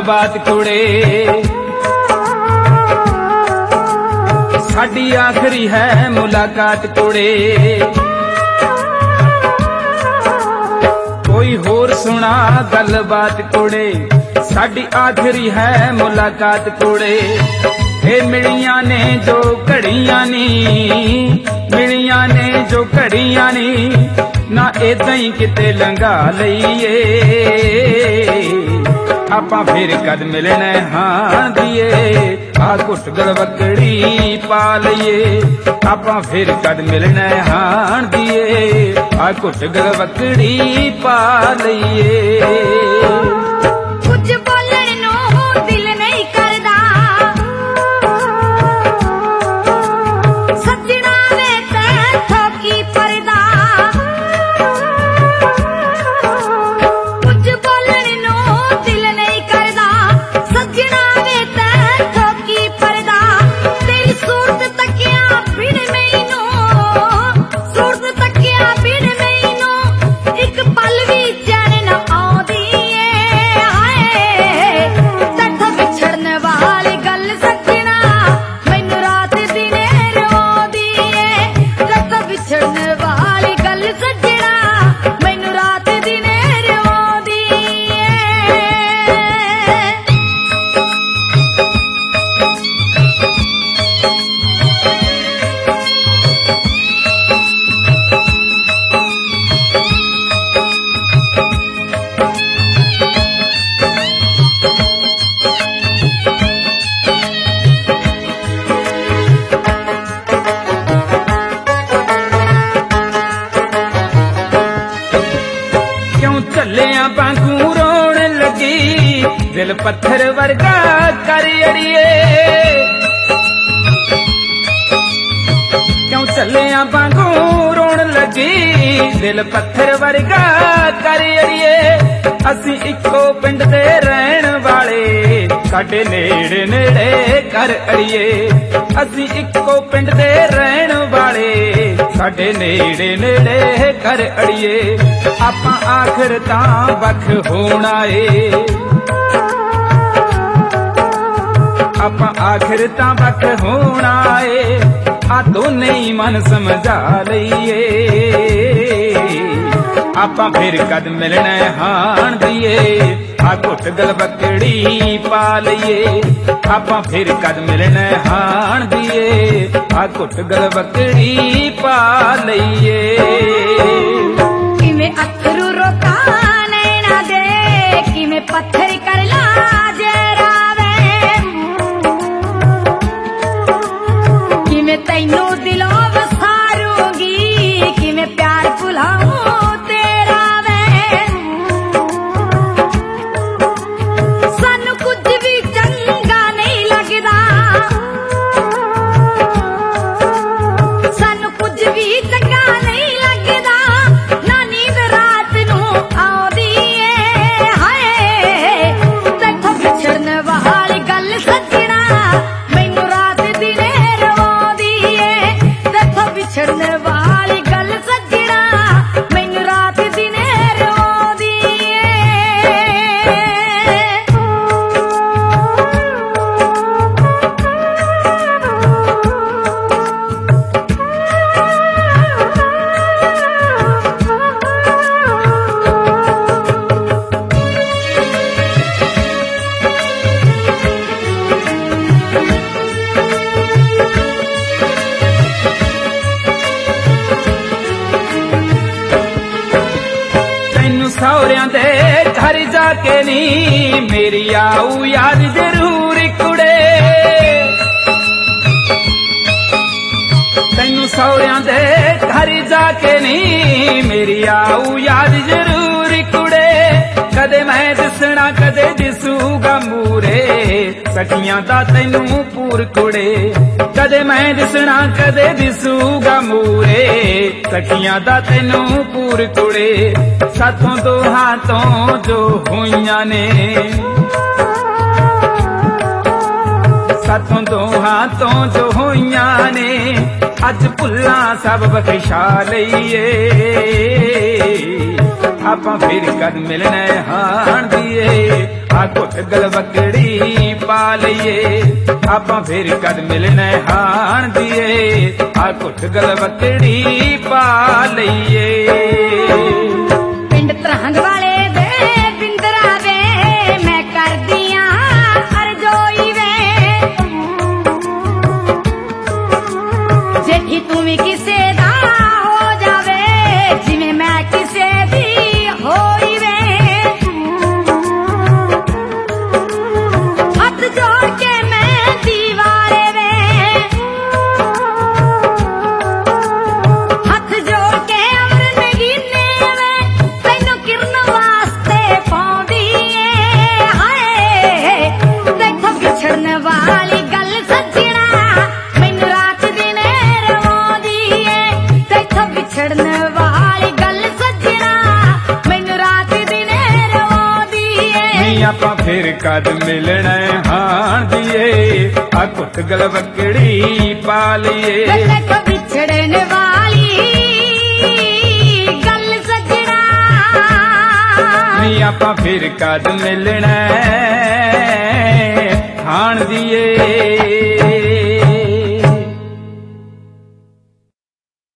बात कुड़े साडी आखरी है मुलाकात कुड़े कोई होर सुना गल बात कुड़े साडी आखरी है मुलाकात कुड़े हे मिलियां ने जो घड़ियां नी मिलियां ने जो घड़ियां नी ना इदां ही किते लंघा लईए आपां फिर कद मिलना हां दिए आ घुट गलवकड़ी पा लईए आपां फिर कद मिलना हां दिए आ घुट गलवकड़ी पा लईए बांगू रोण लगी दिल पत्थर वर्गा कर अड़िए क्यों चलिया बांगू रोण लगी दिल पत्थर वर्गा कर अड़िए असी इको पिंड दे रहन वाले साडे नेड़े नेड़े कर अड़िए असी इको पिंड दे रहन वाले साडे नेड़े नेड़े कर अड़िए आपां आखिर तां वख होना ए आपां आखिर तां वख होना ए आ दोने ही मन समझा लईए आपां फिर कद मिलना हां दिए आ घुट गलवकड़ी पा लईए आपां फिर कद मिलना हां दिए आ घुट गलवकड़ी पा लईए किवें अथरू रोका नैना दे किवें पत्थर कर लाज रावे किवें तैनू दिलों वसारूंगी किवें प्यार भुलाऊं तेरा वे सानू कुछ भी चंगा नहीं लगदा सानू कुछ भी चंगा नहीं लगदा सौरियां दे घर जाके नी मेरी आऊ याद जरूर कुड़े तैनू सौरियां दे घर जाके नी मेरी आऊ याद जरूर कुड़े कदे मैं दिसना कदे दिसूगा मूरे सखियां दा तैनू पूर कुड़े कदे मैं दिसना कदे दिसूगा मूरे सखियां दा तैनू पूर कुड़े साथों दो हाथों जो होइयां ने साथों दो हाथों जो होइयां ने अज भुल्लां सब बख्शा लईए आपां फिर कद मिलना हां दिए ਆ ਘੁੱਟ ਗਲਵਕੜੀ ਪਾ ਲਈਏ ਆਪਾਂ ਫੇਰ ਕਦ ਮਿਲਣਾ ਹਾਣ ਦੀਏ ਆ ਘੁੱਟ ਗਲਵਕੜੀ ਪਾ ਲਈਏ ਪਿੰਡ ਤਰਹੰਗ ਵਾਲੇ ਦੇ ਬਿੰਦਰਾ ਵੇ ਮੈਂ ਕਰਦੀ ਆਂ ਅਰਜ਼ੋਈ ਵੇ ਜੇਠੀ ਤੂੰ ਵੀ ਕਿਸੇ ਦਾ ਹੋ ਜਾਵੇ ਜਿਵੇਂ ਮੈਂ ਕਿਸੇ ਦੀ ਹੋਈ ਵੇ ਹੱਥ ਜੋੜ ਕੇ ਮੈਂ ਦੀਵਾਰੇ ਵੇ ਹੱਥ ਜੋੜ ਕੇ ਅਮਰ ਨਗੀਨੇ ਵੇ ਤੈਨੂੰ ਕਿਰਨ ਵਾਸਤੇ ਪਾਉਂਦੀ ਏ ਹਾਏ ਤੈਥੋਂ ਵਿਛੜਨ ਵਾਲੀ ਗੱਲ ਸੱਜਣਾ ਮੈਨੂੰ ਰਾਤ ਦਿਨ ਰਵਾਉਂਦੀ ਏ ਤੈਥੋਂ ਵਿਛੜਨ ਵਾਲੀ ਗੱਲ ਸੱਜਣਾ ਮੈਨੂੰ ਰਾਤ ਦਿਨ ਰਵਾਉਂਦੀ ਏ ਨੀ ਆਪਾਂ ਫੇਰ ਕਦ ਮਿਲਣਾ ਹਾਣ ਦੀਏ ਆ ਘੁੱਟ ਗਲਵਕੜੀ ਪਾ ਲਈਏ ਤੈਥੋਂ ਵਿਛੜਨ ਵਾਲੀ ਗੱਲ ਸੱਜਣਾ ਨੀ ਆਪਾਂ ਫੇਰ ਕਦ ਮਿਲਣਾ ਹਾਣ ਦੀਏ